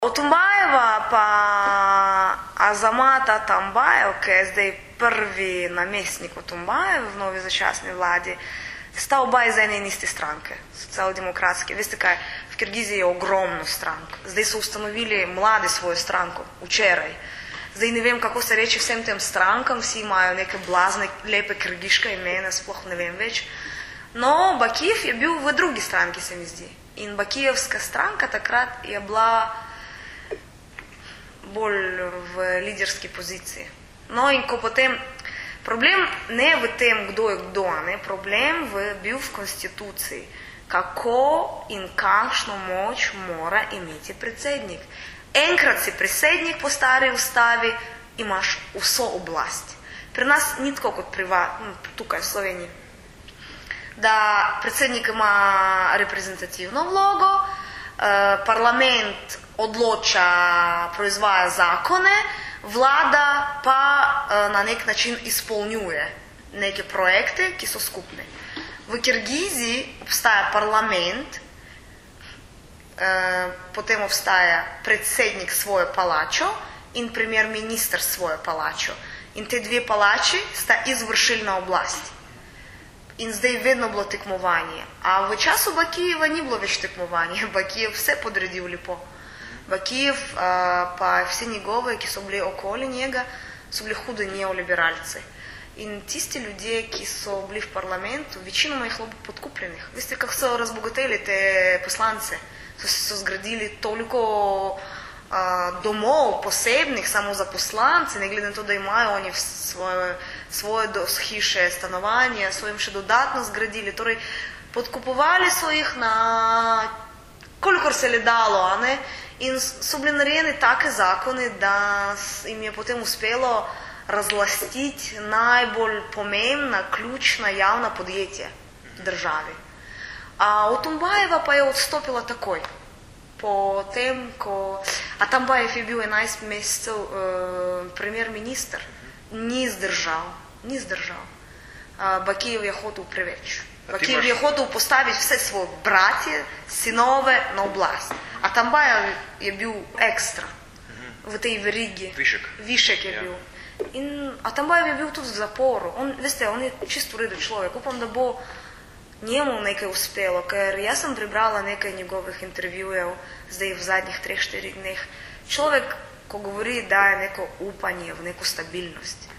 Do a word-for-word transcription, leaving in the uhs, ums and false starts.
Otumbajeva pa Azamat Atambajev, ki je zdaj prvi namestnik Otumbajev v novi začasni vladi, sta oba iz ene in iste stranke, socialdemokratske. Veste kaj, v Kirgiziji je ogromno strank. Zdaj so ustanovili mladi svojo stranko, včeraj. Zdaj ne vem, kako se reče vsem tem strankam, vsi imajo neke blazne, lepe kirgiške imene, sploh ne vem več. No, Bakijev je bil v drugi stranki, se mi zdi. In Bakijevska stranka takrat je bila bolj v liderski poziciji. No in ko potem, problem ne v tem, kdo je kdo, ne, problem v, bil v konstituciji, kako in kakšno moč mora imeti predsednik. Enkrat si predsednik po stari ustavi, imaš vso oblast. Pri nas ni tako kot privat, tukaj v Sloveniji, da predsednik ima reprezentativno vlogo, parlament odloča, proizvaja zakone, vlada pa na nek način izpolnjuje neke projekte, ki so skupne. V Kirgiziji obstaja parlament, potem obstaja predsednik svojo palačo in premier minister svojo palačo. In te dve palači sta izvršilna oblast. In zdaj vedno bilo tekmovanje. A v času Bakijeva ni bilo več tekmovanje. Bakijev vse podredil lepo. Bakijev pa vsi njegove, ki so bili okoli njega, so bili hudi neoliberalci. In tisti ljudje, ki so bili v parlamentu, večinoma jih bilo podkupljenih. Veste, kako so razbogateli te poslance? So, so zgradili toliko a, domov posebnih samo za poslance, ne glede na to, da imajo oni svoje, svoje hiše, stanovanje, so jim še dodatno zgradili. Torej, podkupovali so jih na kolikor se je dalo, a ne? In so bili narejeni take zakone, da jim je potem uspelo razlastiti najbolj pomembna, ključna javna podjetja državi. A Otumbajeva pa je odstopila takoj. Po tem, ko Atambajev je bil enajst mesecev uh, premier minister, ni zdržal, ni zdržal. Uh, Bakijev je hotel preveč. Bakijev je hotel postaviti vse svoje bratje, sinove na oblast. Atambajev je bil ekstra v tej verigi. Višek. Višek je ja. bil. In Atambajev je bil tudi v zaporu. On, veste, on je čisto v redu človek. Upam, da bo njemu nekaj uspelo, ker jaz sem prebrala nekaj njegovih intervjujev zdaj v zadnjih treh, štirih dneh. Človek, ko govori, daje neko upanje v neko stabilnost.